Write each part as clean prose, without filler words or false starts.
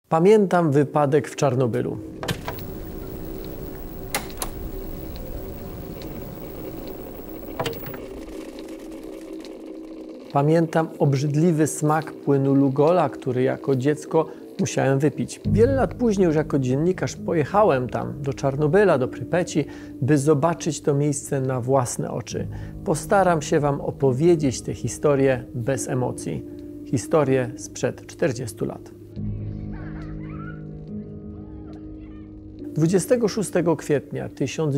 Pamiętam wypadek w Czarnobylu. Pamiętam obrzydliwy smak płynu Lugola, który jako dziecko musiałem wypić. Wiele lat później już jako dziennikarz pojechałem tam do Czarnobyla, do Prypeci, by zobaczyć to miejsce na własne oczy. Postaram się Wam opowiedzieć tę historię bez emocji. Historię sprzed 40 lat. 26 kwietnia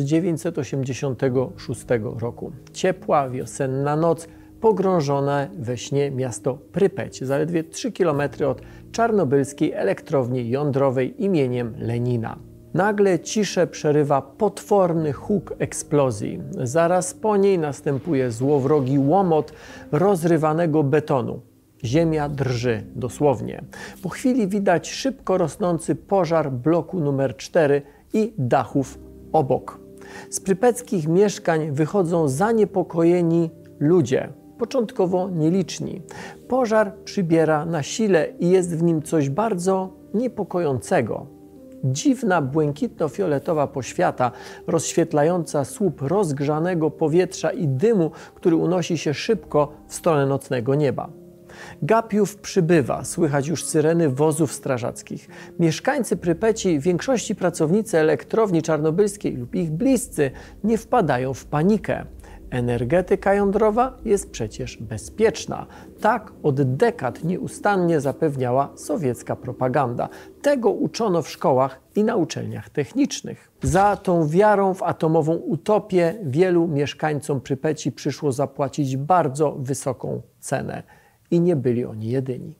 1986 roku. Ciepła, wiosenna noc, pogrążone we śnie miasto Prypeć, zaledwie 3 km od czarnobylskiej elektrowni jądrowej imieniem Lenina. Nagle ciszę przerywa potworny huk eksplozji. Zaraz po niej następuje złowrogi łomot rozrywanego betonu. Ziemia drży, dosłownie. Po chwili widać szybko rosnący pożar bloku numer 4 i dachów obok. Z prypeckich mieszkań wychodzą zaniepokojeni ludzie, początkowo nieliczni. Pożar przybiera na sile i jest w nim coś bardzo niepokojącego. Dziwna, błękitno-fioletowa poświata, rozświetlająca słup rozgrzanego powietrza i dymu, który unosi się szybko w stronę nocnego nieba. Gapiów przybywa, słychać już syreny wozów strażackich. Mieszkańcy Prypeci, w większości pracownicy elektrowni czarnobylskiej lub ich bliscy, nie wpadają w panikę. Energetyka jądrowa jest przecież bezpieczna. Tak od dekad nieustannie zapewniała sowiecka propaganda. Tego uczono w szkołach i na uczelniach technicznych. Za tą wiarą w atomową utopię wielu mieszkańcom Prypeci przyszło zapłacić bardzo wysoką cenę. I nie byli oni jedyni.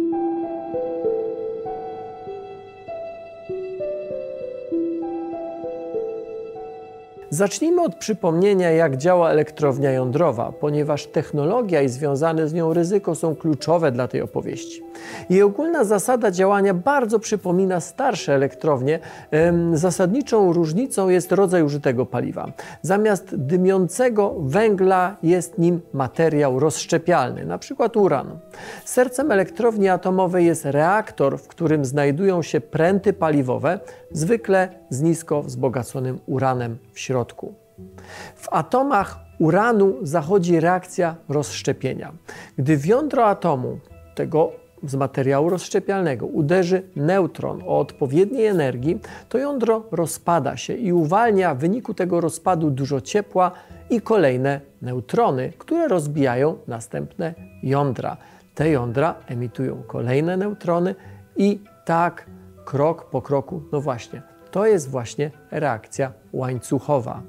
Zacznijmy od przypomnienia, jak działa elektrownia jądrowa, ponieważ technologia i związane z nią ryzyko są kluczowe dla tej opowieści. Jej ogólna zasada działania bardzo przypomina starsze elektrownie. Zasadniczą różnicą jest rodzaj użytego paliwa. Zamiast dymiącego węgla jest nim materiał rozszczepialny, np. uran. Sercem elektrowni atomowej jest reaktor, w którym znajdują się pręty paliwowe, zwykle z nisko wzbogaconym uranem w środku. W atomach uranu zachodzi reakcja rozszczepienia. Gdy w jądro atomu, tego z materiału rozszczepialnego, uderzy neutron o odpowiedniej energii, to jądro rozpada się i uwalnia w wyniku tego rozpadu dużo ciepła i kolejne neutrony, które rozbijają następne jądra. Te jądra emitują kolejne neutrony i tak krok po kroku, no właśnie, to jest właśnie reakcja łańcuchowa.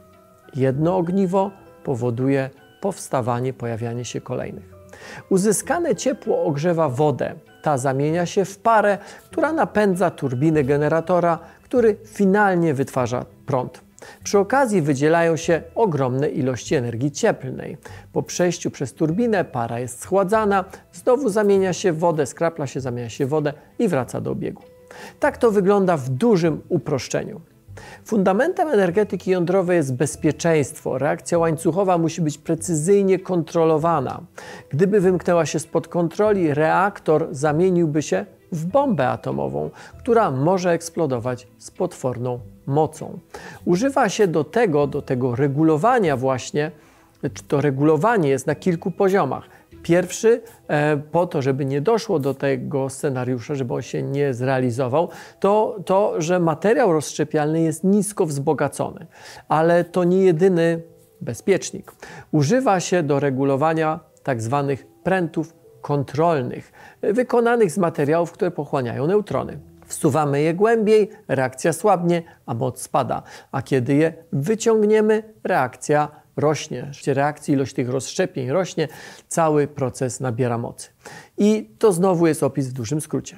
Jedno ogniwo powoduje powstawanie, pojawianie się kolejnych. Uzyskane ciepło ogrzewa wodę. Ta zamienia się w parę, która napędza turbiny generatora, który finalnie wytwarza prąd. Przy okazji wydzielają się ogromne ilości energii cieplnej. Po przejściu przez turbinę para jest schładzana, znowu zamienia się w wodę, skrapla się, zamienia się w wodę i wraca do obiegu. Tak to wygląda w dużym uproszczeniu. Fundamentem energetyki jądrowej jest bezpieczeństwo. Reakcja łańcuchowa musi być precyzyjnie kontrolowana. Gdyby wymknęła się spod kontroli, reaktor zamieniłby się w bombę atomową, która może eksplodować z potworną mocą. Używa się do tego regulowania właśnie, to regulowanie jest na kilku poziomach. Pierwszy, po to, żeby nie doszło do tego scenariusza, żeby on się nie zrealizował, to, że materiał rozszczepialny jest nisko wzbogacony. Ale to nie jedyny bezpiecznik. Używa się do regulowania tak zwanych prętów kontrolnych, wykonanych z materiałów, które pochłaniają neutrony. Wsuwamy je głębiej, reakcja słabnie, a moc spada. A kiedy je wyciągniemy, reakcja rośnie. W reakcji ilość tych rozszczepień rośnie, cały proces nabiera mocy. I to znowu jest opis w dużym skrócie.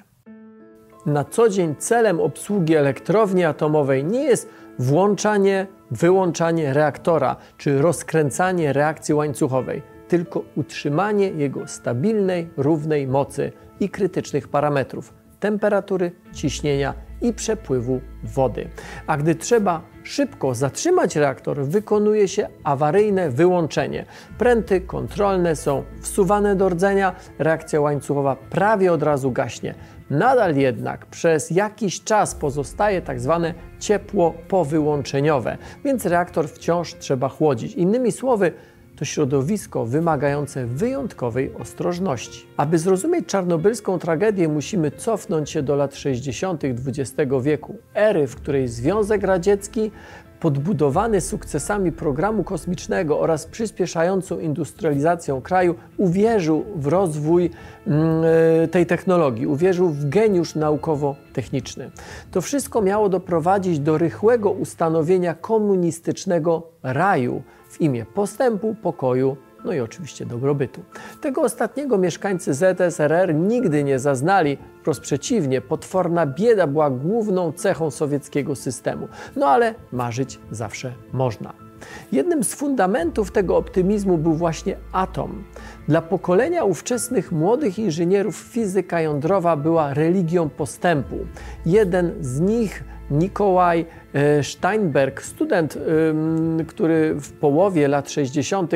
Na co dzień celem obsługi elektrowni atomowej nie jest włączanie, wyłączanie reaktora czy rozkręcanie reakcji łańcuchowej, tylko utrzymanie jego stabilnej, równej mocy i krytycznych parametrów temperatury, ciśnienia i przepływu wody. A gdy trzeba szybko zatrzymać reaktor, wykonuje się awaryjne wyłączenie. Pręty kontrolne są wsuwane do rdzenia, reakcja łańcuchowa prawie od razu gaśnie. Nadal jednak przez jakiś czas pozostaje tak zwane ciepło powyłączeniowe, więc reaktor wciąż trzeba chłodzić. Innymi słowy, to środowisko wymagające wyjątkowej ostrożności. Aby zrozumieć czarnobylską tragedię, musimy cofnąć się do lat 60. XX wieku, ery, w której Związek Radziecki, podbudowany sukcesami programu kosmicznego oraz przyspieszającą industrializacją kraju, uwierzył w rozwój tej technologii, uwierzył w geniusz naukowo-techniczny. To wszystko miało doprowadzić do rychłego ustanowienia komunistycznego raju w imię postępu, pokoju, no i oczywiście dobrobytu. Tego ostatniego mieszkańcy ZSRR nigdy nie zaznali, wprost przeciwnie, potworna bieda była główną cechą sowieckiego systemu. No ale marzyć zawsze można. Jednym z fundamentów tego optymizmu był właśnie atom. Dla pokolenia ówczesnych młodych inżynierów fizyka jądrowa była religią postępu. Jeden z nich, Nikolaj Steinberg, student, który w połowie lat 60.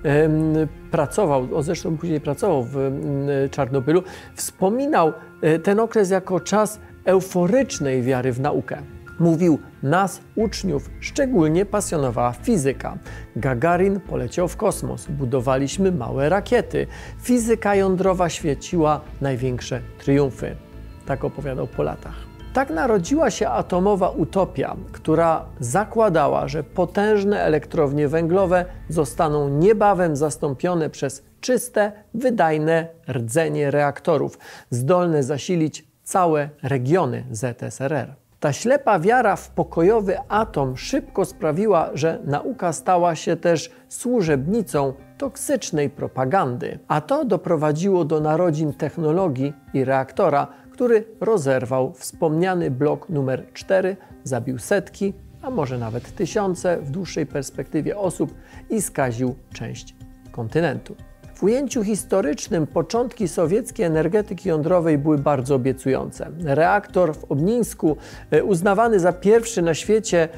pracował, zresztą później pracował w Czarnobylu, wspominał ten okres jako czas euforycznej wiary w naukę. Mówił, nas, uczniów, szczególnie pasjonowała fizyka. Gagarin poleciał w kosmos, budowaliśmy małe rakiety. Fizyka jądrowa świeciła największe triumfy. Tak opowiadał po latach. Tak narodziła się atomowa utopia, która zakładała, że potężne elektrownie węglowe zostaną niebawem zastąpione przez czyste, wydajne rdzenie reaktorów, zdolne zasilić całe regiony ZSRR. Ta ślepa wiara w pokojowy atom szybko sprawiła, że nauka stała się też służebnicą toksycznej propagandy, a to doprowadziło do narodzin technologii i reaktora, który rozerwał wspomniany blok numer 4, zabił setki, a może nawet tysiące w dłuższej perspektywie osób i skaził część kontynentu. W ujęciu historycznym początki sowieckiej energetyki jądrowej były bardzo obiecujące. Reaktor w Obnińsku, uznawany za pierwszy na świecie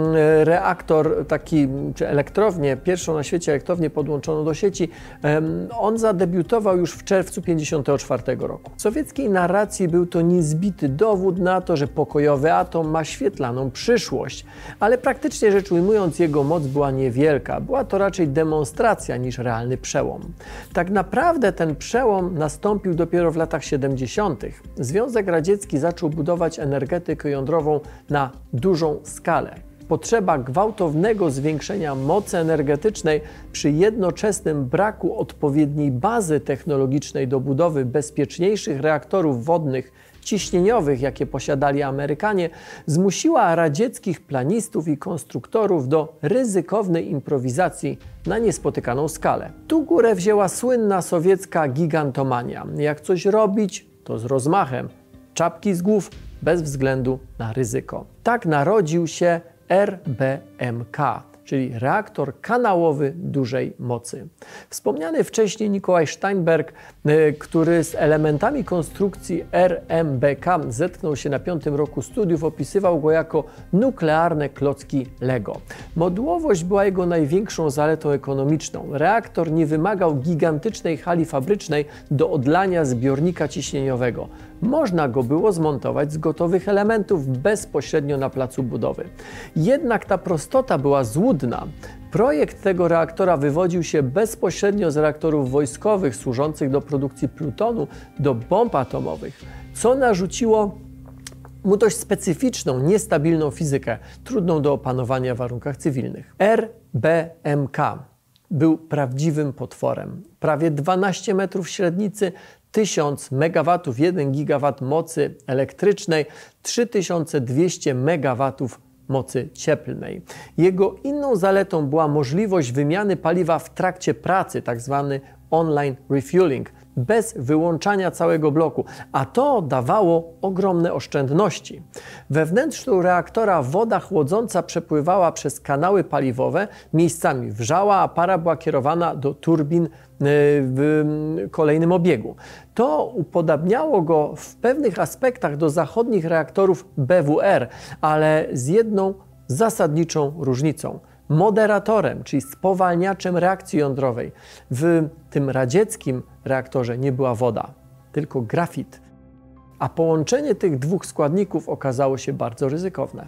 reaktor, czy elektrownię, pierwszą na świecie elektrownię podłączoną do sieci, on zadebiutował już w czerwcu 1954 roku. W sowieckiej narracji był to niezbity dowód na to, że pokojowy atom ma świetlaną przyszłość, ale praktycznie rzecz ujmując jego moc była niewielka. Była to raczej demonstracja niż realny przełom. Tak naprawdę ten przełom nastąpił dopiero w latach 70. Związek Radziecki zaczął budować energetykę jądrową na dużą skalę. Potrzeba gwałtownego zwiększenia mocy energetycznej przy jednoczesnym braku odpowiedniej bazy technologicznej do budowy bezpieczniejszych reaktorów wodnych ciśnieniowych, jakie posiadali Amerykanie, zmusiła radzieckich planistów i konstruktorów do ryzykownej improwizacji na niespotykaną skalę. Tu górę wzięła słynna sowiecka gigantomania. Jak coś robić, to z rozmachem. Czapki z głów, bez względu na ryzyko. Tak narodził się RBMK, czyli reaktor kanałowy dużej mocy. Wspomniany wcześniej Nikolaj Steinberg, który z elementami konstrukcji RMBK zetknął się na 5. roku studiów, opisywał go jako nuklearne klocki Lego. Modułowość była jego największą zaletą ekonomiczną. Reaktor nie wymagał gigantycznej hali fabrycznej do odlania zbiornika ciśnieniowego. Można go było zmontować z gotowych elementów bezpośrednio na placu budowy. Jednak ta prostota była złudna. Projekt tego reaktora wywodził się bezpośrednio z reaktorów wojskowych służących do produkcji plutonu do bomb atomowych, co narzuciło mu dość specyficzną, niestabilną fizykę, trudną do opanowania w warunkach cywilnych. RBMK był prawdziwym potworem. Prawie 12 metrów średnicy, 1000 MW, 1 GW mocy elektrycznej, 3200 MW mocy cieplnej. Jego inną zaletą była możliwość wymiany paliwa w trakcie pracy, tzw. online refueling. bez wyłączania całego bloku, a to dawało ogromne oszczędności. We wnętrzu reaktora woda chłodząca przepływała przez kanały paliwowe, miejscami wrzała, a para była kierowana do turbin w kolejnym obiegu. To upodabniało go w pewnych aspektach do zachodnich reaktorów BWR, ale z jedną zasadniczą różnicą. Moderatorem, czyli spowalniaczem reakcji jądrowej w tym radzieckim reaktorze nie była woda, tylko grafit. A połączenie tych dwóch składników okazało się bardzo ryzykowne.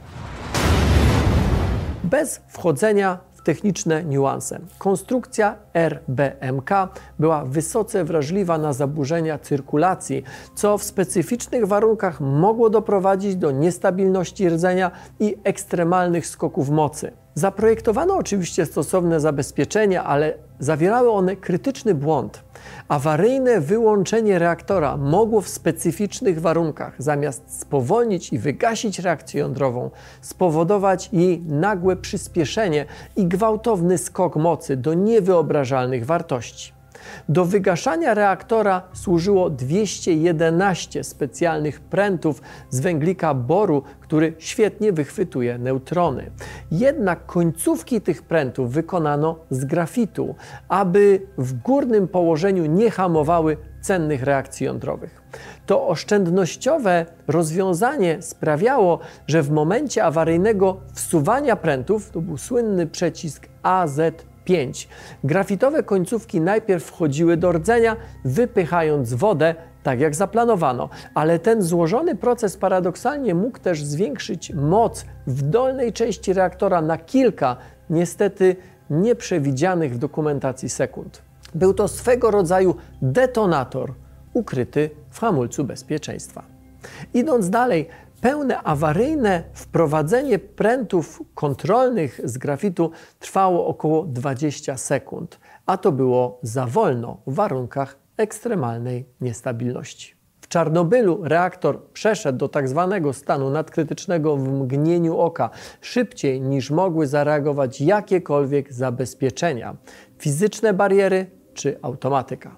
Bez wchodzenia w techniczne niuanse. Konstrukcja RBMK była wysoce wrażliwa na zaburzenia cyrkulacji, co w specyficznych warunkach mogło doprowadzić do niestabilności rdzenia i ekstremalnych skoków mocy. Zaprojektowano oczywiście stosowne zabezpieczenia, ale zawierały one krytyczny błąd. Awaryjne wyłączenie reaktora mogło w specyficznych warunkach, zamiast spowolnić i wygasić reakcję jądrową, spowodować jej nagłe przyspieszenie i gwałtowny skok mocy do niewyobrażalnych wartości. Do wygaszania reaktora służyło 211 specjalnych prętów z węglika boru, który świetnie wychwytuje neutrony. Jednak końcówki tych prętów wykonano z grafitu, aby w górnym położeniu nie hamowały cennych reakcji jądrowych. To oszczędnościowe rozwiązanie sprawiało, że w momencie awaryjnego wsuwania prętów, to był słynny przycisk AZ5, grafitowe końcówki najpierw wchodziły do rdzenia, wypychając wodę, tak jak zaplanowano, ale ten złożony proces paradoksalnie mógł też zwiększyć moc w dolnej części reaktora na kilka, niestety nieprzewidzianych w dokumentacji sekund. Był to swego rodzaju detonator ukryty w hamulcu bezpieczeństwa. Idąc dalej, pełne awaryjne wprowadzenie prętów kontrolnych z grafitu trwało około 20 sekund, a to było za wolno w warunkach ekstremalnej niestabilności. W Czarnobylu reaktor przeszedł do tzw. stanu nadkrytycznego w mgnieniu oka, szybciej niż mogły zareagować jakiekolwiek zabezpieczenia, fizyczne bariery czy automatyka.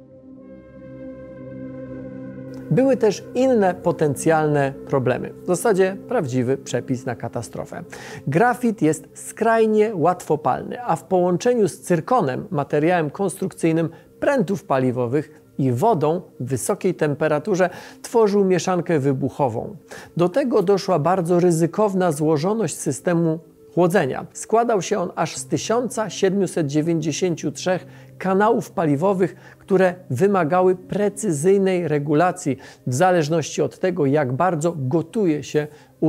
Były też inne potencjalne problemy. W zasadzie prawdziwy przepis na katastrofę. Grafit jest skrajnie łatwopalny, a w połączeniu z cyrkonem, materiałem konstrukcyjnym prętów paliwowych i wodą w wysokiej temperaturze tworzył mieszankę wybuchową. Do tego doszła bardzo ryzykowna złożoność systemu chłodzenia. Składał się on aż z 1793 kanałów paliwowych, które wymagały precyzyjnej regulacji w zależności od tego, jak bardzo gotuje się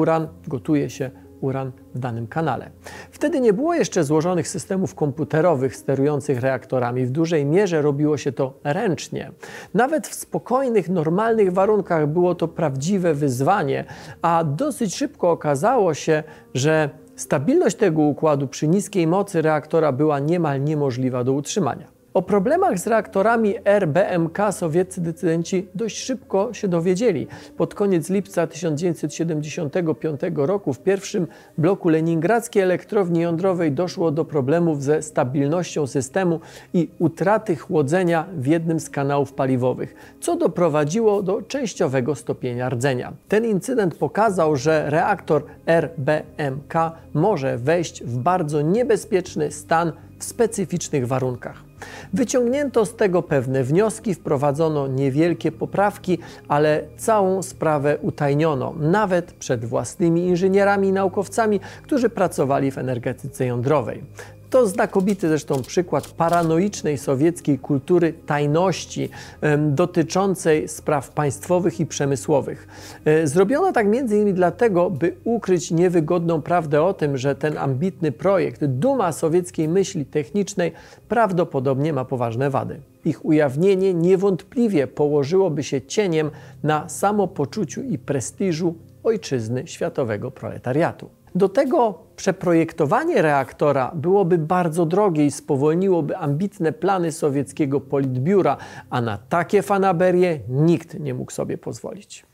uran w danym kanale. Wtedy nie było jeszcze złożonych systemów komputerowych sterujących reaktorami. W dużej mierze robiło się to ręcznie. Nawet w spokojnych, normalnych warunkach było to prawdziwe wyzwanie, a dosyć szybko okazało się, że stabilność tego układu przy niskiej mocy reaktora była niemal niemożliwa do utrzymania. O problemach z reaktorami RBMK sowieccy decydenci dość szybko się dowiedzieli. Pod koniec lipca 1975 roku w pierwszym bloku leningradzkiej elektrowni jądrowej doszło do problemów ze stabilnością systemu i utraty chłodzenia w jednym z kanałów paliwowych, co doprowadziło do częściowego stopienia rdzenia. Ten incydent pokazał, że reaktor RBMK może wejść w bardzo niebezpieczny stan w specyficznych warunkach. Wyciągnięto z tego pewne wnioski, wprowadzono niewielkie poprawki, ale całą sprawę utajniono, nawet przed własnymi inżynierami i naukowcami, którzy pracowali w energetyce jądrowej. To znakomity zresztą przykład paranoicznej sowieckiej kultury tajności dotyczącej spraw państwowych i przemysłowych. Zrobiono tak m.in. dlatego, by ukryć niewygodną prawdę o tym, że ten ambitny projekt, duma sowieckiej myśli technicznej, prawdopodobnie ma poważne wady. Ich ujawnienie niewątpliwie położyłoby się cieniem na samopoczuciu i prestiżu ojczyzny światowego proletariatu. Do tego przeprojektowanie reaktora byłoby bardzo drogie i spowolniłoby ambitne plany sowieckiego politbiura, a na takie fanaberie nikt nie mógł sobie pozwolić.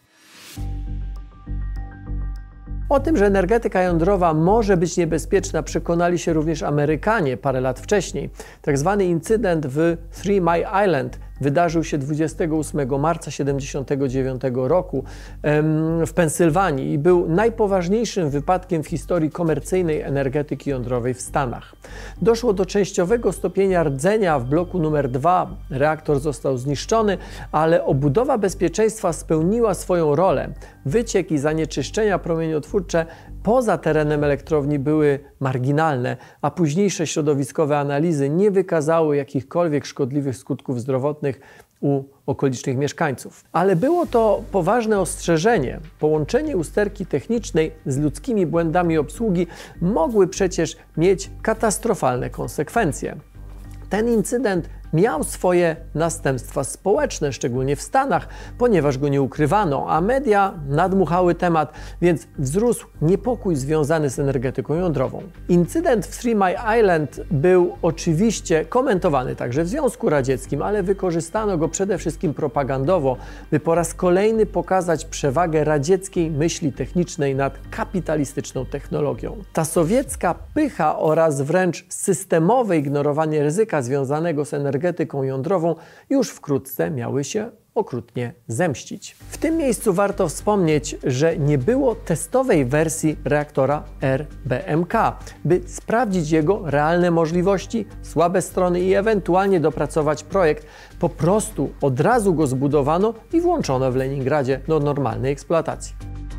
O tym, że energetyka jądrowa może być niebezpieczna, przekonali się również Amerykanie parę lat wcześniej. Tak zwany incydent w 3 Mile Island wydarzył się 28 marca 1979 roku w Pensylwanii i był najpoważniejszym wypadkiem w historii komercyjnej energetyki jądrowej w Stanach. Doszło do częściowego stopienia rdzenia w bloku numer 2. Reaktor został zniszczony, ale obudowa bezpieczeństwa spełniła swoją rolę. Wyciek i zanieczyszczenia promieniotwórcze poza terenem elektrowni były marginalne, a późniejsze środowiskowe analizy nie wykazały jakichkolwiek szkodliwych skutków zdrowotnych u okolicznych mieszkańców. Ale było to poważne ostrzeżenie. Połączenie usterki technicznej z ludzkimi błędami obsługi mogły przecież mieć katastrofalne konsekwencje. Ten incydent miał swoje następstwa społeczne, szczególnie w Stanach, ponieważ go nie ukrywano, a media nadmuchały temat, więc wzrósł niepokój związany z energetyką jądrową. Incydent w Three Mile Island był oczywiście komentowany także w Związku Radzieckim, ale wykorzystano go przede wszystkim propagandowo, by po raz kolejny pokazać przewagę radzieckiej myśli technicznej nad kapitalistyczną technologią. Ta sowiecka pycha oraz wręcz systemowe ignorowanie ryzyka związanego z energetyką jądrową już wkrótce miały się okrutnie zemścić. W tym miejscu warto wspomnieć, że nie było testowej wersji reaktora RBMK, by sprawdzić jego realne możliwości, słabe strony i ewentualnie dopracować projekt. Po prostu od razu go zbudowano i włączono w Leningradzie do normalnej eksploatacji.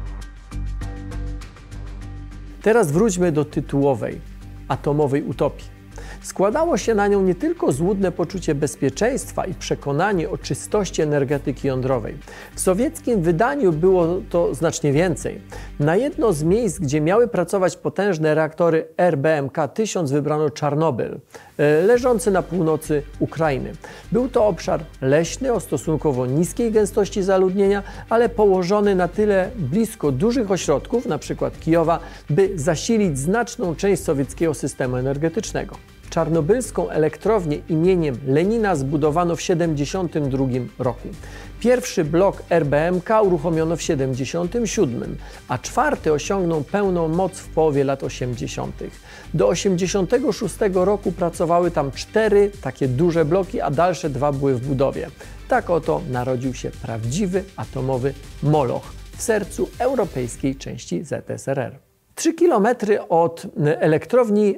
Teraz wróćmy do tytułowej atomowej utopii. Składało się na nią nie tylko złudne poczucie bezpieczeństwa i przekonanie o czystości energetyki jądrowej. W sowieckim wydaniu było to znacznie więcej. Na jedno z miejsc, gdzie miały pracować potężne reaktory RBMK-1000, wybrano Czarnobyl, leżący na północy Ukrainy. Był to obszar leśny o stosunkowo niskiej gęstości zaludnienia, ale położony na tyle blisko dużych ośrodków, np. Kijowa, by zasilić znaczną część sowieckiego systemu energetycznego. Czarnobylską elektrownię imieniem Lenina zbudowano w 1972 roku. Pierwszy blok RBMK uruchomiono w 1977, a czwarty osiągnął pełną moc w połowie lat 80. Do 1986 roku pracowały tam 4 takie duże bloki, a dalsze 2 były w budowie. Tak oto narodził się prawdziwy atomowy moloch w sercu europejskiej części ZSRR. 3 km od elektrowni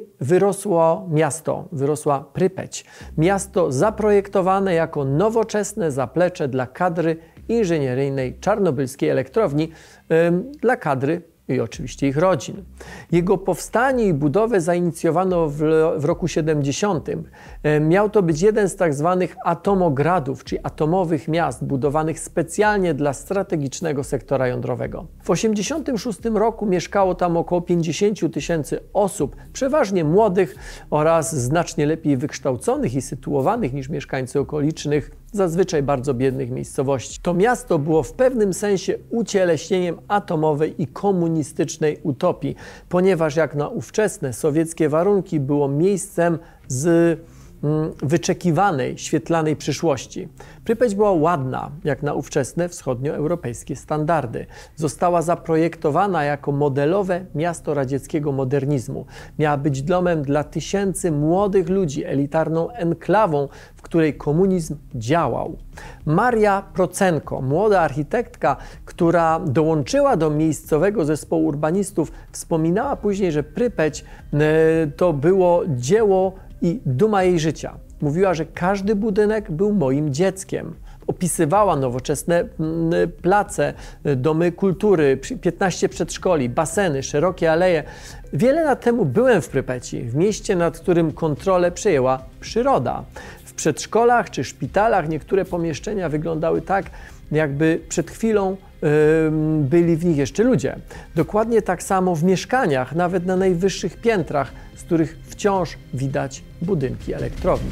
wyrosła Prypeć. Miasto zaprojektowane jako nowoczesne zaplecze dla kadry inżynieryjnej czarnobylskiej elektrowni, dla kadry i oczywiście ich rodzin. Jego powstanie i budowę zainicjowano w roku 70. Miał to być jeden z tak zwanych atomogradów, czyli atomowych miast budowanych specjalnie dla strategicznego sektora jądrowego. W 1986 roku mieszkało tam około 50 000 osób, przeważnie młodych oraz znacznie lepiej wykształconych i sytuowanych niż mieszkańcy okolicznych, zazwyczaj bardzo biednych miejscowości. To miasto było w pewnym sensie ucieleśnieniem atomowej i komunistycznej utopii, ponieważ jak na ówczesne sowieckie warunki było miejscem z wyczekiwanej, świetlanej przyszłości. Prypeć była ładna, jak na ówczesne wschodnioeuropejskie standardy. Została zaprojektowana jako modelowe miasto radzieckiego modernizmu. Miała być domem dla tysięcy młodych ludzi, elitarną enklawą, w której komunizm działał. Maria Procenko, młoda architektka, która dołączyła do miejscowego zespołu urbanistów, wspominała później, że Prypeć to było dzieło i duma jej życia. Mówiła, że każdy budynek był moim dzieckiem. Opisywała nowoczesne place, domy kultury, 15 przedszkoli, baseny, szerokie aleje. Wiele lat temu byłem w Prypeci, w mieście, nad którym kontrolę przejęła przyroda. W przedszkolach czy szpitalach niektóre pomieszczenia wyglądały tak, jakby przed chwilą byli w nich jeszcze ludzie. Dokładnie tak samo w mieszkaniach, nawet na najwyższych piętrach, z których wciąż widać budynki elektrowni.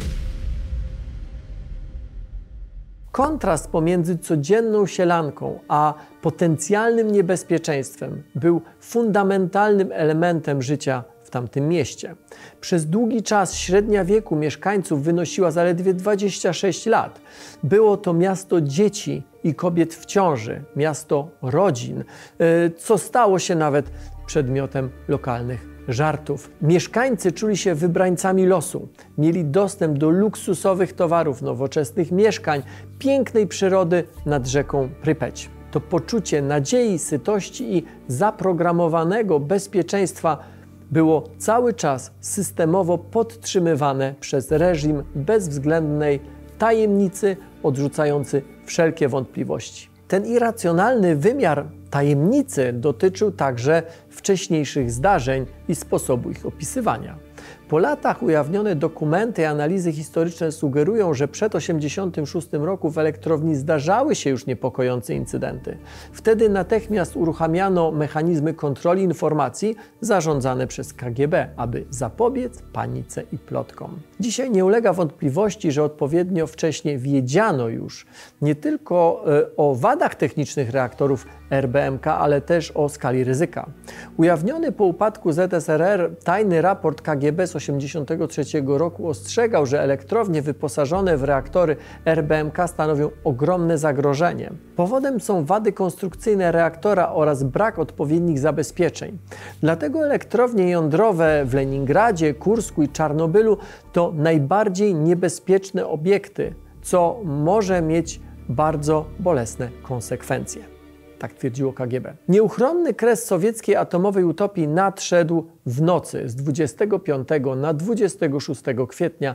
Kontrast pomiędzy codzienną sielanką a potencjalnym niebezpieczeństwem był fundamentalnym elementem życia w tamtym mieście. Przez długi czas średnia wieku mieszkańców wynosiła zaledwie 26 lat. Było to miasto dzieci i kobiet w ciąży, miasto rodzin, co stało się nawet przedmiotem lokalnych żartów. Mieszkańcy czuli się wybrańcami losu. Mieli dostęp do luksusowych towarów, nowoczesnych mieszkań, pięknej przyrody nad rzeką Prypeć. To poczucie nadziei, sytości i zaprogramowanego bezpieczeństwa było cały czas systemowo podtrzymywane przez reżim bezwzględnej tajemnicy odrzucający wszelkie wątpliwości. Ten irracjonalny wymiar tajemnicy dotyczył także wcześniejszych zdarzeń i sposobu ich opisywania. Po latach ujawnione dokumenty i analizy historyczne sugerują, że przed 1986 roku w elektrowni zdarzały się już niepokojące incydenty. Wtedy natychmiast uruchamiano mechanizmy kontroli informacji zarządzane przez KGB, aby zapobiec panice i plotkom. Dzisiaj nie ulega wątpliwości, że odpowiednio wcześnie wiedziano już nie tylko o wadach technicznych reaktorów RBMK, ale też o skali ryzyka. Ujawniony po upadku ZSRR tajny raport KGB z 1983 roku ostrzegał, że elektrownie wyposażone w reaktory RBMK stanowią ogromne zagrożenie. Powodem są wady konstrukcyjne reaktora oraz brak odpowiednich zabezpieczeń. Dlatego elektrownie jądrowe w Leningradzie, Kursku i Czarnobylu to najbardziej niebezpieczne obiekty, co może mieć bardzo bolesne konsekwencje. Tak twierdziło KGB. Nieuchronny kres sowieckiej atomowej utopii nadszedł w nocy z 25 na 26 kwietnia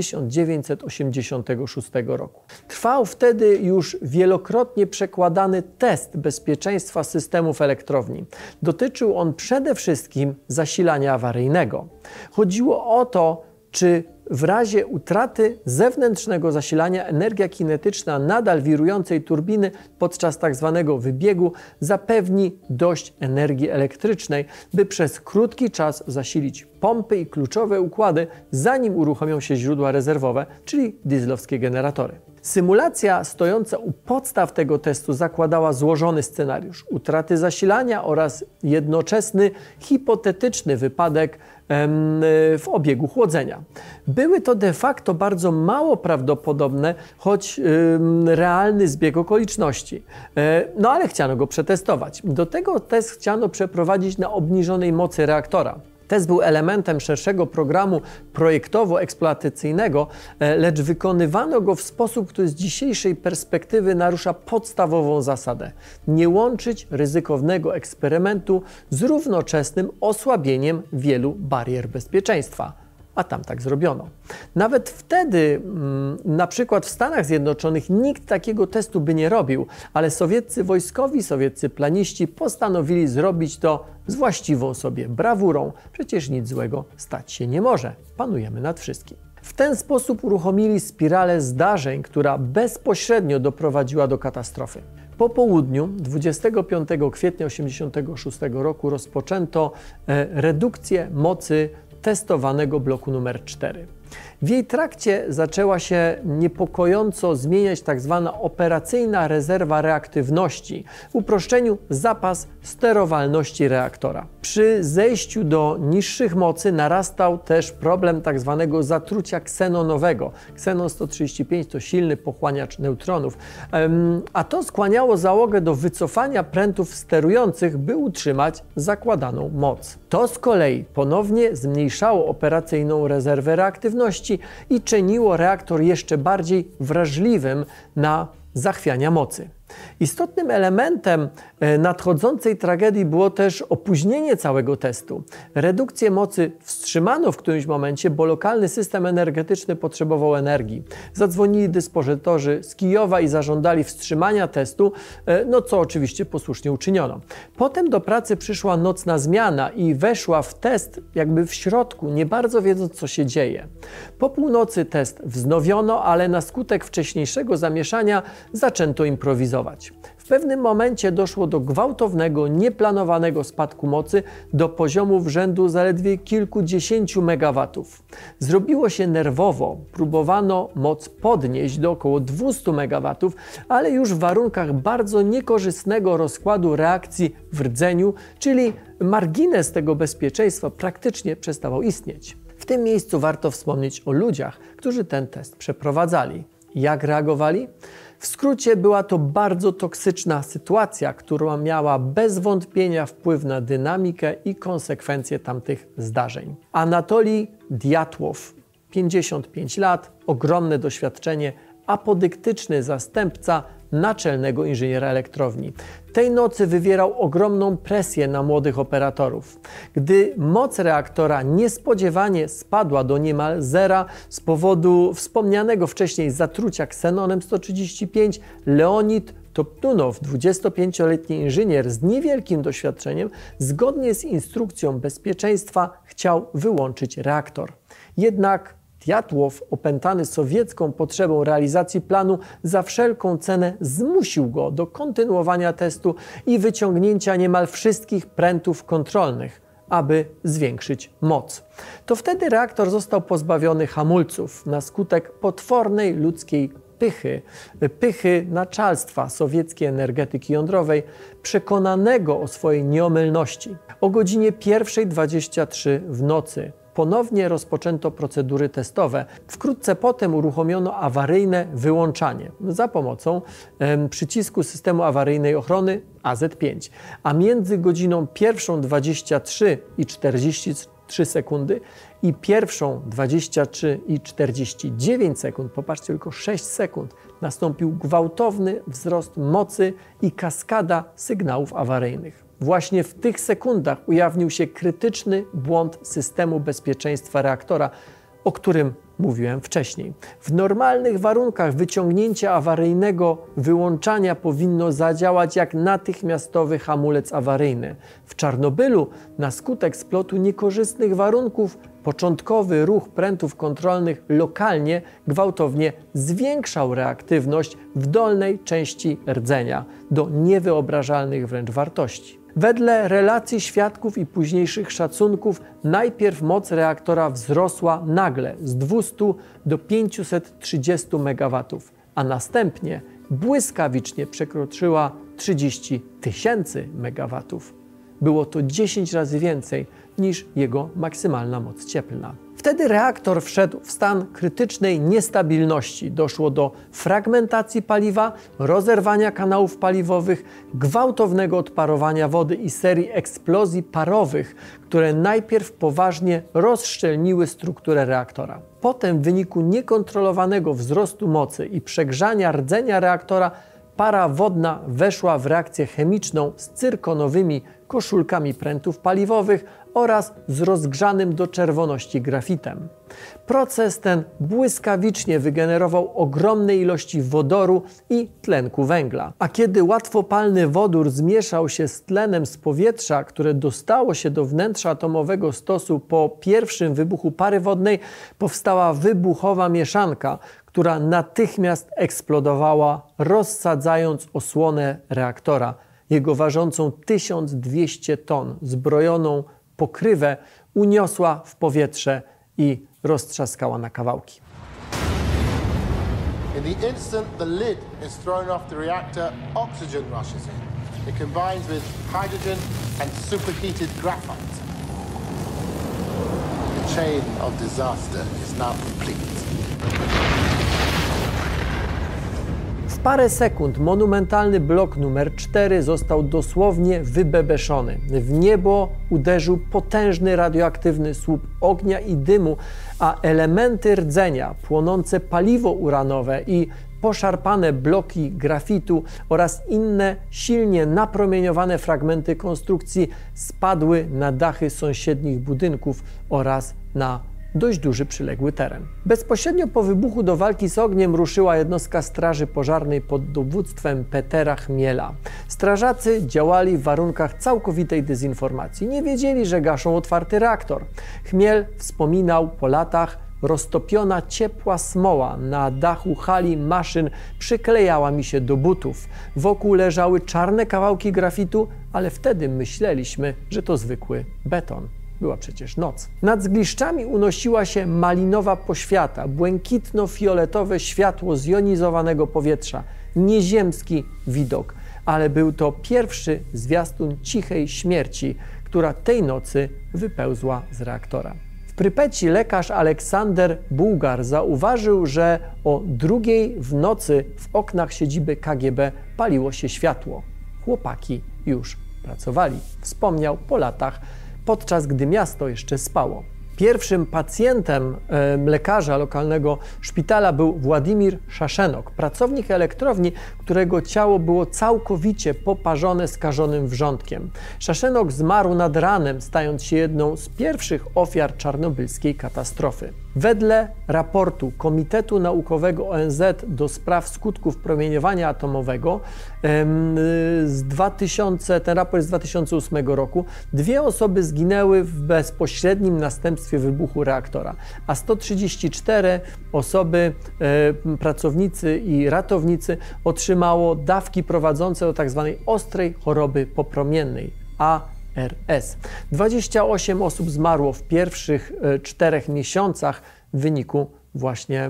1986 roku. Trwał wtedy już wielokrotnie przekładany test bezpieczeństwa systemów elektrowni. Dotyczył on przede wszystkim zasilania awaryjnego. Chodziło o to, czy w razie utraty zewnętrznego zasilania energia kinetyczna nadal wirującej turbiny podczas tzw. wybiegu zapewni dość energii elektrycznej, by przez krótki czas zasilić pompy i kluczowe układy, zanim uruchomią się źródła rezerwowe, czyli dieslowskie generatory. Symulacja stojąca u podstaw tego testu zakładała złożony scenariusz utraty zasilania oraz jednoczesny hipotetyczny wypadek w obiegu chłodzenia. Były to de facto bardzo mało prawdopodobne, choć realny zbieg okoliczności. No ale chciano go przetestować. Do tego test chciano przeprowadzić na obniżonej mocy reaktora. Test był elementem szerszego programu projektowo-eksploatacyjnego, lecz wykonywano go w sposób, który z dzisiejszej perspektywy narusza podstawową zasadę: nie łączyć ryzykownego eksperymentu z równoczesnym osłabieniem wielu barier bezpieczeństwa. A tam tak zrobiono. Nawet wtedy, na przykład w Stanach Zjednoczonych, nikt takiego testu by nie robił, ale sowieccy wojskowi, sowieccy planiści postanowili zrobić to z właściwą sobie brawurą. Przecież nic złego stać się nie może. Panujemy nad wszystkim. W ten sposób uruchomili spiralę zdarzeń, która bezpośrednio doprowadziła do katastrofy. Po południu 25 kwietnia 1986 roku rozpoczęto redukcję mocy testowanego bloku numer 4. W jej trakcie zaczęła się niepokojąco zmieniać tzw. operacyjna rezerwa reaktywności, w uproszczeniu zapas sterowalności reaktora. Przy zejściu do niższych mocy narastał też problem tzw. zatrucia ksenonowego. Ksenon 135 to silny pochłaniacz neutronów, a to skłaniało załogę do wycofania prętów sterujących, by utrzymać zakładaną moc. To z kolei ponownie zmniejszało operacyjną rezerwę reaktywności i czyniło reaktor jeszcze bardziej wrażliwym na zachwiania mocy. Istotnym elementem nadchodzącej tragedii było też opóźnienie całego testu. Redukcję mocy wstrzymano w którymś momencie, bo lokalny system energetyczny potrzebował energii. Zadzwonili dyspozytorzy z Kijowa i zażądali wstrzymania testu, no co oczywiście posłusznie uczyniono. Potem do pracy przyszła nocna zmiana i weszła w test jakby w środku, nie bardzo wiedząc, co się dzieje. Po północy test wznowiono, ale na skutek wcześniejszego zamieszania zaczęto improwizować. W pewnym momencie doszło do gwałtownego, nieplanowanego spadku mocy do poziomów rzędu zaledwie kilkudziesięciu megawatów. Zrobiło się nerwowo, próbowano moc podnieść do około 200 megawatów, ale już w warunkach bardzo niekorzystnego rozkładu reakcji w rdzeniu, czyli margines tego bezpieczeństwa praktycznie przestawał istnieć. W tym miejscu warto wspomnieć o ludziach, którzy ten test przeprowadzali. Jak reagowali? W skrócie była to bardzo toksyczna sytuacja, która miała bez wątpienia wpływ na dynamikę i konsekwencje tamtych zdarzeń. Anatolij Djatłow, 55 lat, ogromne doświadczenie, apodyktyczny zastępca naczelnego inżyniera elektrowni. Tej nocy wywierał ogromną presję na młodych operatorów. Gdy moc reaktora niespodziewanie spadła do niemal zera z powodu wspomnianego wcześniej zatrucia ksenonem 135, Leonid Toptunow, 25-letni inżynier z niewielkim doświadczeniem, zgodnie z instrukcją bezpieczeństwa chciał wyłączyć reaktor. Jednak Djatłow, opętany sowiecką potrzebą realizacji planu, za wszelką cenę zmusił go do kontynuowania testu i wyciągnięcia niemal wszystkich prętów kontrolnych, aby zwiększyć moc. To wtedy reaktor został pozbawiony hamulców na skutek potwornej ludzkiej pychy naczalstwa sowieckiej energetyki jądrowej, przekonanego o swojej nieomylności. O godzinie 1:23 w nocy ponownie rozpoczęto procedury testowe. Wkrótce potem uruchomiono awaryjne wyłączanie za pomocą przycisku systemu awaryjnej ochrony AZ5. A między godziną 1:23 i 43 sekundy i 1:23 i 49 sekund, popatrzcie, tylko 6 sekund, nastąpił gwałtowny wzrost mocy i kaskada sygnałów awaryjnych. Właśnie w tych sekundach ujawnił się krytyczny błąd systemu bezpieczeństwa reaktora, o którym mówiłem wcześniej. W normalnych warunkach wyciągnięcie awaryjnego wyłączania powinno zadziałać jak natychmiastowy hamulec awaryjny. W Czarnobylu na skutek splotu niekorzystnych warunków początkowy ruch prętów kontrolnych lokalnie gwałtownie zwiększał reaktywność w dolnej części rdzenia do niewyobrażalnych wręcz wartości. Wedle relacji świadków i późniejszych szacunków najpierw moc reaktora wzrosła nagle z 200 do 530 MW, a następnie błyskawicznie przekroczyła 30 000 MW. Było to 10 razy więcej niż jego maksymalna moc cieplna. Wtedy reaktor wszedł w stan krytycznej niestabilności. Doszło do fragmentacji paliwa, rozerwania kanałów paliwowych, gwałtownego odparowania wody i serii eksplozji parowych, które najpierw poważnie rozszczelniły strukturę reaktora. Potem w wyniku niekontrolowanego wzrostu mocy i przegrzania rdzenia reaktora para wodna weszła w reakcję chemiczną z cyrkonowymi koszulkami prętów paliwowych oraz z rozgrzanym do czerwoności grafitem. Proces ten błyskawicznie wygenerował ogromne ilości wodoru i tlenku węgla. A kiedy łatwopalny wodór zmieszał się z tlenem z powietrza, które dostało się do wnętrza atomowego stosu po pierwszym wybuchu pary wodnej, powstała wybuchowa mieszanka, która natychmiast eksplodowała, rozsadzając osłonę reaktora. Jego ważącą 1200 ton zbrojoną pokrywę uniosła w powietrze i roztrzaskała na kawałki. In the instant the lid is thrown off the reactor, oxygen rushes in. It combines with hydrogen and superheated graphite. The chain of disaster is now complete. W parę sekund monumentalny blok numer 4 został dosłownie wybebeszony. W niebo uderzył potężny radioaktywny słup ognia i dymu, a elementy rdzenia, płonące paliwo uranowe i poszarpane bloki grafitu oraz inne silnie napromieniowane fragmenty konstrukcji spadły na dachy sąsiednich budynków oraz na dość duży przyległy teren. Bezpośrednio po wybuchu do walki z ogniem ruszyła jednostka straży pożarnej pod dowództwem Petera Chmiela. Strażacy działali w warunkach całkowitej dezinformacji. Nie wiedzieli, że gaszą otwarty reaktor. Chmiel wspominał po latach: roztopiona ciepła smoła na dachu hali maszyn przyklejała mi się do butów. Wokół leżały czarne kawałki grafitu, ale wtedy myśleliśmy, że to zwykły beton. Była przecież noc. Nad zgliszczami unosiła się malinowa poświata, błękitno-fioletowe światło zjonizowanego powietrza. Nieziemski widok, ale był to pierwszy zwiastun cichej śmierci, która tej nocy wypełzła z reaktora. W Prypeci lekarz Aleksander Bułgar zauważył, że o 2:00 w nocy w oknach siedziby KGB paliło się światło. Chłopaki już pracowali, wspomniał po latach, podczas gdy miasto jeszcze spało. Pierwszym pacjentem lekarza lokalnego szpitala był Władimir Szaszenok, pracownik elektrowni, którego ciało było całkowicie poparzone skażonym wrzątkiem. Szaszenok zmarł nad ranem, stając się jedną z pierwszych ofiar czarnobylskiej katastrofy. Wedle raportu Komitetu Naukowego ONZ do spraw skutków promieniowania atomowego ten raport jest z 2008 roku, 2 osoby zginęły w bezpośrednim następstwie wybuchu reaktora, a 134 osoby, pracownicy i ratownicy otrzymało dawki prowadzące do tzw. ostrej choroby popromiennej, ARS. 28 osób zmarło w pierwszych 4 miesiącach w wyniku właśnie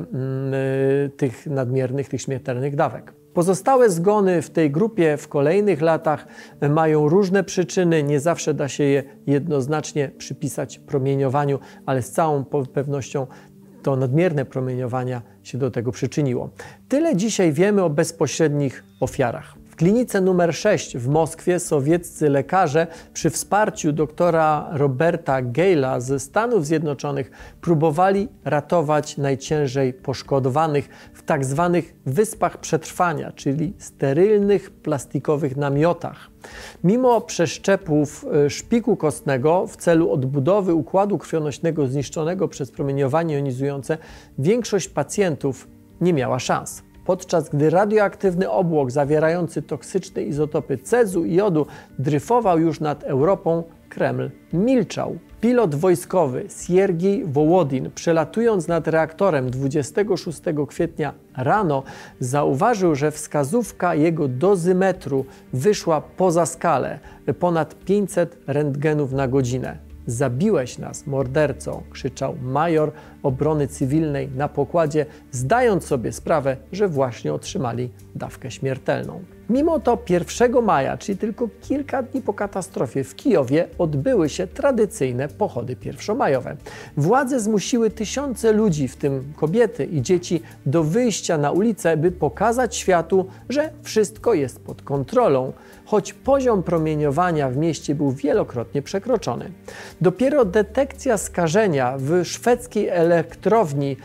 tych nadmiernych, tych śmiertelnych dawek. Pozostałe zgony w tej grupie w kolejnych latach mają różne przyczyny, nie zawsze da się je jednoznacznie przypisać promieniowaniu, ale z całą pewnością to nadmierne promieniowanie się do tego przyczyniło. Tyle dzisiaj wiemy o bezpośrednich ofiarach. W klinice numer 6 w Moskwie sowieccy lekarze przy wsparciu doktora Roberta Gale'a ze Stanów Zjednoczonych próbowali ratować najciężej poszkodowanych w tak zwanych wyspach przetrwania, czyli sterylnych plastikowych namiotach. Mimo przeszczepów szpiku kostnego w celu odbudowy układu krwionośnego zniszczonego przez promieniowanie jonizujące, większość pacjentów nie miała szans. Podczas gdy radioaktywny obłok zawierający toksyczne izotopy cezu i jodu dryfował już nad Europą, Kreml milczał. Pilot wojskowy Siergiej Wołodin, przelatując nad reaktorem 26 kwietnia rano, zauważył, że wskazówka jego dozymetru wyszła poza skalę, ponad 500 rentgenów na godzinę. Zabiłeś nas, morderco, krzyczał major obrony cywilnej na pokładzie, zdając sobie sprawę, że właśnie otrzymali dawkę śmiertelną. Mimo to 1 maja, czyli tylko kilka dni po katastrofie w Kijowie, odbyły się tradycyjne pochody pierwszomajowe. Władze zmusiły tysiące ludzi, w tym kobiety i dzieci, do wyjścia na ulicę, by pokazać światu, że wszystko jest pod kontrolą, choć poziom promieniowania w mieście był wielokrotnie przekroczony. Dopiero detekcja skażenia w szwedzkiej elektrowni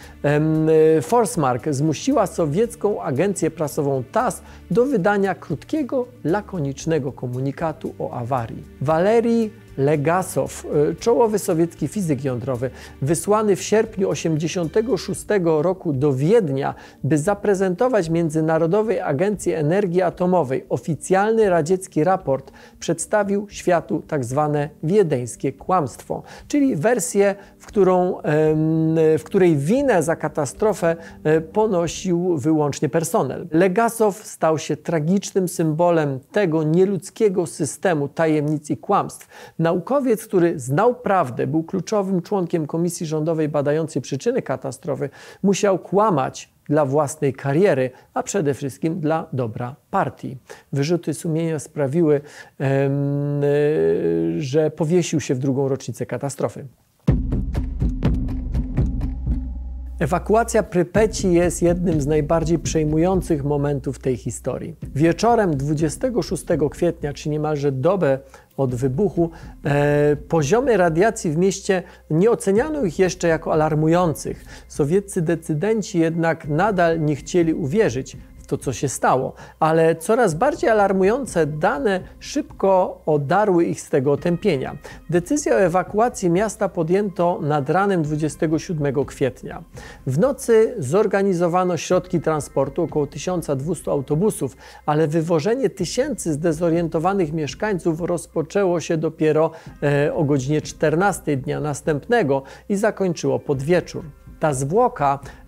Forsmark zmusiła sowiecką agencję prasową TASS do wydania krótkiego, lakonicznego komunikatu o awarii. Walerij Legasow, czołowy sowiecki fizyk jądrowy, wysłany w sierpniu 1986 roku do Wiednia, by zaprezentować Międzynarodowej Agencji Energii Atomowej oficjalny radziecki raport, przedstawił światu tzw. wiedeńskie kłamstwo, czyli wersję, w której winę za katastrofę ponosił wyłącznie personel. Legasow stał się tragicznym symbolem tego nieludzkiego systemu tajemnic i kłamstw. Naukowiec, który znał prawdę, był kluczowym członkiem komisji rządowej badającej przyczyny katastrofy, musiał kłamać dla własnej kariery, a przede wszystkim dla dobra partii. Wyrzuty sumienia sprawiły, że powiesił się w 2. rocznicę katastrofy. Ewakuacja Prypeci jest jednym z najbardziej przejmujących momentów tej historii. Wieczorem 26 kwietnia, czyli niemalże dobę od wybuchu, poziomy radiacji w mieście nie oceniano ich jeszcze jako alarmujących. Sowieccy decydenci jednak nadal nie chcieli uwierzyć w to, co się stało, ale coraz bardziej alarmujące dane szybko odarły ich z tego otępienia. Decyzję o ewakuacji miasta podjęto nad ranem 27 kwietnia. W nocy zorganizowano środki transportu, około 1200 autobusów, ale wywożenie tysięcy zdezorientowanych mieszkańców rozpoczęło się dopiero o godzinie 14 dnia następnego i zakończyło pod wieczór. Ta zwłoka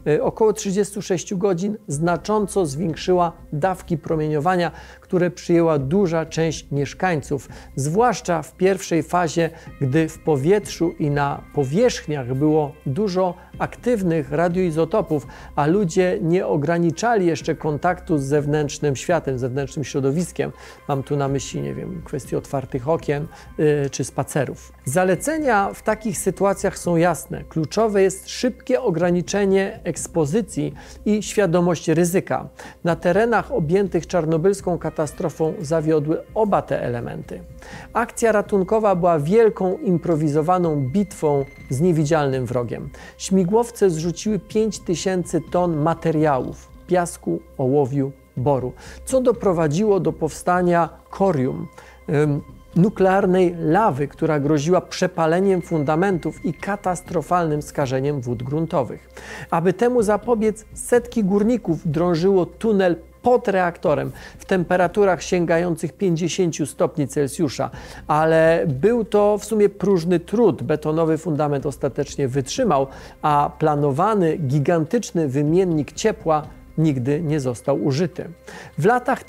około 36 godzin znacząco zwiększyła dawki promieniowania, które przyjęła duża część mieszkańców, zwłaszcza w pierwszej fazie, gdy w powietrzu i na powierzchniach było dużo aktywnych radioizotopów, a ludzie nie ograniczali jeszcze kontaktu z zewnętrznym światem, zewnętrznym środowiskiem. Mam tu na myśli, nie wiem, kwestie otwartych okien czy spacerów. Zalecenia w takich sytuacjach są jasne. Kluczowe jest szybkie ograniczenie ekspozycji i świadomość ryzyka. Na terenach objętych czarnobylską katastrofą zawiodły oba te elementy. Akcja ratunkowa była wielką, improwizowaną bitwą z niewidzialnym wrogiem. Śmigłowce zrzuciły 5000 ton materiałów, piasku, ołowiu, boru, co doprowadziło do powstania corium, nuklearnej lawy, która groziła przepaleniem fundamentów i katastrofalnym skażeniem wód gruntowych. Aby temu zapobiec, setki górników drążyło tunel pod reaktorem w temperaturach sięgających 50 stopni Celsjusza, ale był to w sumie próżny trud. Betonowy fundament ostatecznie wytrzymał, a planowany gigantyczny wymiennik ciepła nigdy nie został użyty. W latach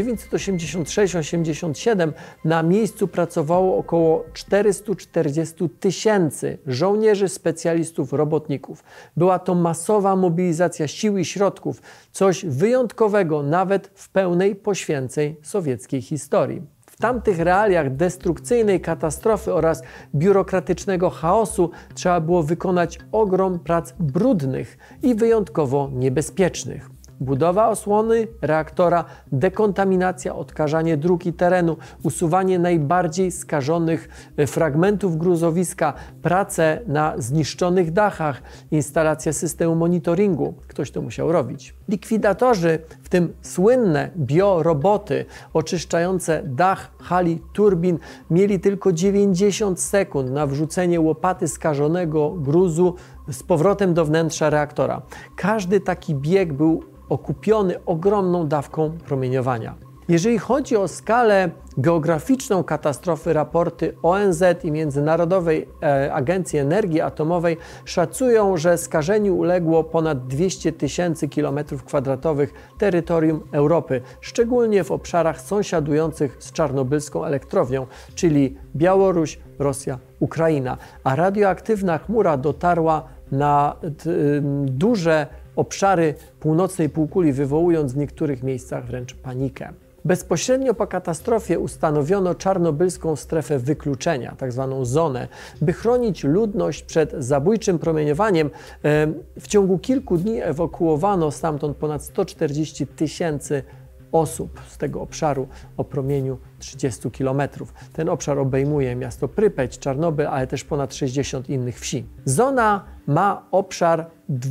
1986-87 na miejscu pracowało około 440 000 żołnierzy, specjalistów, robotników. Była to masowa mobilizacja sił i środków, coś wyjątkowego nawet w pełnej poświęceń sowieckiej historii. W tamtych realiach destrukcyjnej katastrofy oraz biurokratycznego chaosu trzeba było wykonać ogrom prac brudnych i wyjątkowo niebezpiecznych. Budowa osłony reaktora, dekontaminacja, odkażanie dróg i terenu, usuwanie najbardziej skażonych fragmentów gruzowiska, prace na zniszczonych dachach, instalacja systemu monitoringu. Ktoś to musiał robić. Likwidatorzy, w tym słynne bioroboty oczyszczające dach hali turbin, mieli tylko 90 sekund na wrzucenie łopaty skażonego gruzu z powrotem do wnętrza reaktora. Każdy taki bieg był okupiony ogromną dawką promieniowania. Jeżeli chodzi o skalę geograficzną katastrofy, raporty ONZ i Międzynarodowej Agencji Energii Atomowej szacują, że skażeniu uległo ponad 200 000 km² terytorium Europy, szczególnie w obszarach sąsiadujących z czarnobylską elektrownią, czyli Białoruś, Rosja, Ukraina, a radioaktywna chmura dotarła na duże obszary północnej półkuli, wywołując w niektórych miejscach wręcz panikę. Bezpośrednio po katastrofie ustanowiono czarnobylską strefę wykluczenia, tzw. zonę, by chronić ludność przed zabójczym promieniowaniem. W ciągu kilku dni ewakuowano stamtąd ponad 140 000 osób z tego obszaru o promieniu 30 km. Ten obszar obejmuje miasto Prypeć, Czarnobyl, ale też ponad 60 innych wsi. Zona ma obszar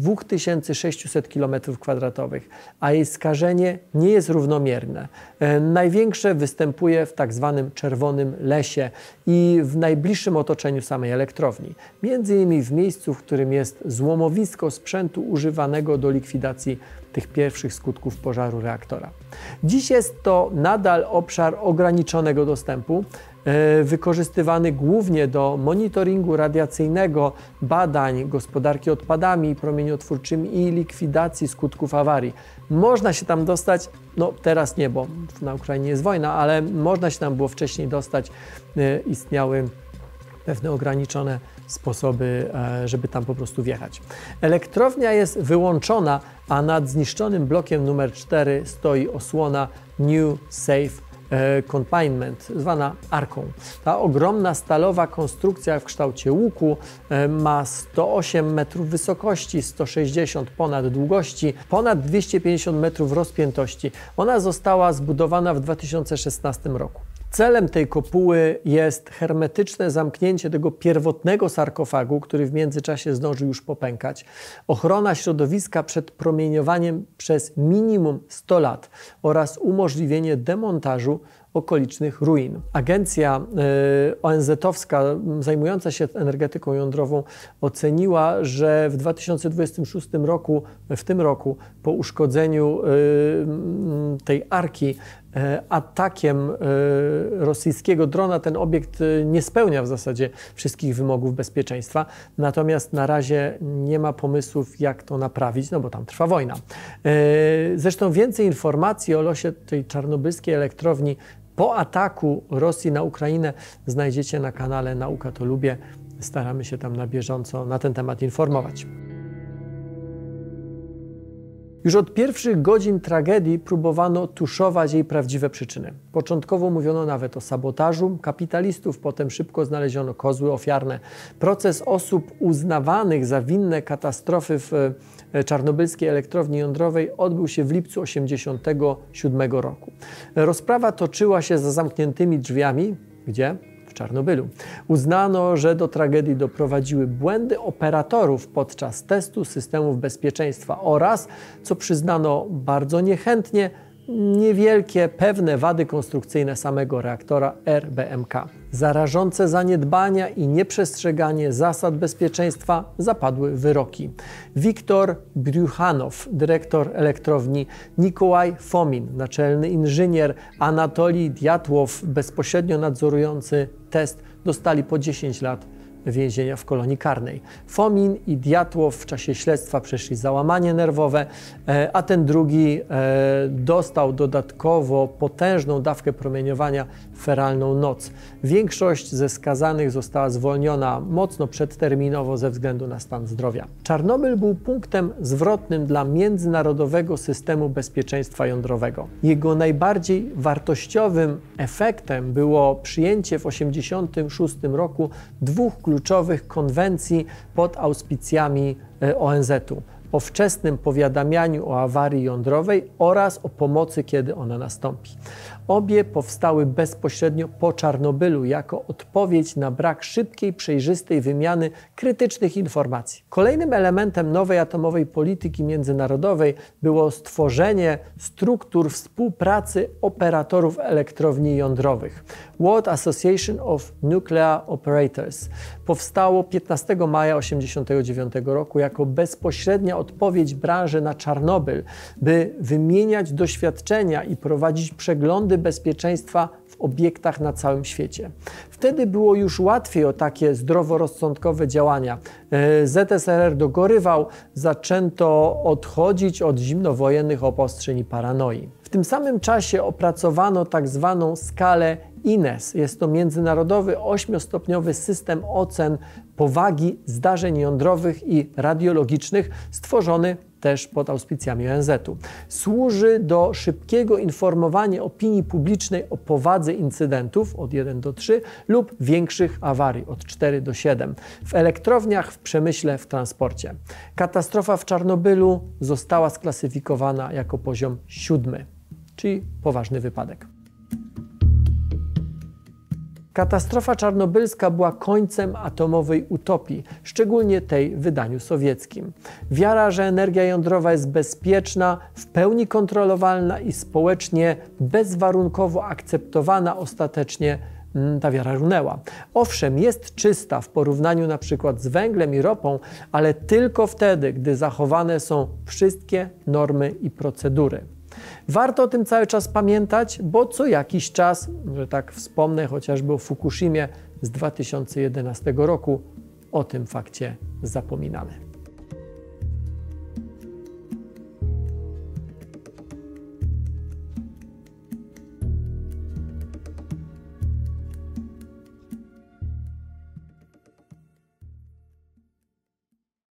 2600 km², a jej skażenie nie jest równomierne. Największe występuje w tak zwanym czerwonym lesie i w najbliższym otoczeniu samej elektrowni. Między innymi w miejscu, w którym jest złomowisko sprzętu używanego do likwidacji tych pierwszych skutków pożaru reaktora. Dziś jest to nadal obszar ograniczonego dostępu, wykorzystywany głównie do monitoringu radiacyjnego, badań, gospodarki odpadami promieniotwórczymi i likwidacji skutków awarii. Można się tam dostać, no teraz nie, bo na Ukrainie jest wojna, ale można się tam było wcześniej dostać, istniały pewne ograniczone sposoby, żeby tam po prostu wjechać. Elektrownia jest wyłączona, a nad zniszczonym blokiem numer 4 stoi osłona New Safe Confinement, zwana arką. Ta ogromna stalowa konstrukcja w kształcie łuku ma 108 metrów wysokości, 160 ponad długości, ponad 250 metrów rozpiętości. Ona została zbudowana w 2016 roku. Celem tej kopuły jest hermetyczne zamknięcie tego pierwotnego sarkofagu, który w międzyczasie zdążył już popękać, ochrona środowiska przed promieniowaniem przez minimum 100 lat oraz umożliwienie demontażu okolicznych ruin. Agencja ONZ-owska zajmująca się energetyką jądrową oceniła, że w 2026 roku, w tym roku, po uszkodzeniu tej arki atakiem rosyjskiego drona ten obiekt nie spełnia w zasadzie wszystkich wymogów bezpieczeństwa, natomiast na razie nie ma pomysłów, jak to naprawić, no bo tam trwa wojna. Zresztą więcej informacji o losie tej czarnobylskiej elektrowni po ataku Rosji na Ukrainę znajdziecie na kanale Nauka to Lubię. Staramy się tam na bieżąco na ten temat informować. Już od pierwszych godzin tragedii próbowano tuszować jej prawdziwe przyczyny. Początkowo mówiono nawet o sabotażu kapitalistów, potem szybko znaleziono kozły ofiarne. Proces osób uznawanych za winne katastrofy w czarnobylskiej elektrowni jądrowej odbył się w lipcu 1987 roku. Rozprawa toczyła się za zamkniętymi drzwiami. Gdzie? W Czarnobylu. Uznano, że do tragedii doprowadziły błędy operatorów podczas testu systemów bezpieczeństwa oraz, co przyznano bardzo niechętnie, niewielkie pewne wady konstrukcyjne samego reaktora RBMK. Za rażące zaniedbania i nieprzestrzeganie zasad bezpieczeństwa zapadły wyroki. Wiktor Briuchanow, dyrektor elektrowni, Nikołaj Fomin, naczelny inżynier, Anatolij Diatłow, bezpośrednio nadzorujący test, dostali po 10 lat więzienia w kolonii karnej. Fomin i Diatłow w czasie śledztwa przeszli załamanie nerwowe, a ten drugi dostał dodatkowo potężną dawkę promieniowania feralną noc. Większość ze skazanych została zwolniona mocno przedterminowo ze względu na stan zdrowia. Czarnobyl był punktem zwrotnym dla międzynarodowego systemu bezpieczeństwa jądrowego. Jego najbardziej wartościowym efektem było przyjęcie w 1986 roku dwóch kluczowych konwencji pod auspicjami ONZ-u. O wczesnym powiadamianiu o awarii jądrowej oraz o pomocy, kiedy ona nastąpi. Obie powstały bezpośrednio po Czarnobylu jako odpowiedź na brak szybkiej, przejrzystej wymiany krytycznych informacji. Kolejnym elementem nowej atomowej polityki międzynarodowej było stworzenie struktur współpracy operatorów elektrowni jądrowych. World Association of Nuclear Operators powstało 15 maja 1989 roku jako bezpośrednia odpowiedź branży na Czarnobyl, by wymieniać doświadczenia i prowadzić przeglądy bezpieczeństwa w obiektach na całym świecie. Wtedy było już łatwiej o takie zdroworozsądkowe działania. ZSRR dogorywał, zaczęto odchodzić od zimnowojennych obostrzeń i paranoi. W tym samym czasie opracowano tak zwaną skalę INES. Jest to międzynarodowy 8-stopniowy system ocen powagi zdarzeń jądrowych i radiologicznych, stworzony też pod auspicjami ONZ-u. Służy do szybkiego informowania opinii publicznej o powadze incydentów od 1 do 3 lub większych awarii od 4 do 7 w elektrowniach, w przemyśle, w transporcie. Katastrofa w Czarnobylu została sklasyfikowana jako poziom 7, czyli poważny wypadek. Katastrofa czarnobylska była końcem atomowej utopii, szczególnie tej w wydaniu sowieckim. Wiara, że energia jądrowa jest bezpieczna, w pełni kontrolowalna i społecznie bezwarunkowo akceptowana, ostatecznie ta wiara runęła. Owszem, jest czysta w porównaniu na przykład z węglem i ropą, ale tylko wtedy, gdy zachowane są wszystkie normy i procedury. Warto o tym cały czas pamiętać, bo co jakiś czas, że tak wspomnę chociażby o Fukushimie z 2011 roku, o tym fakcie zapominamy.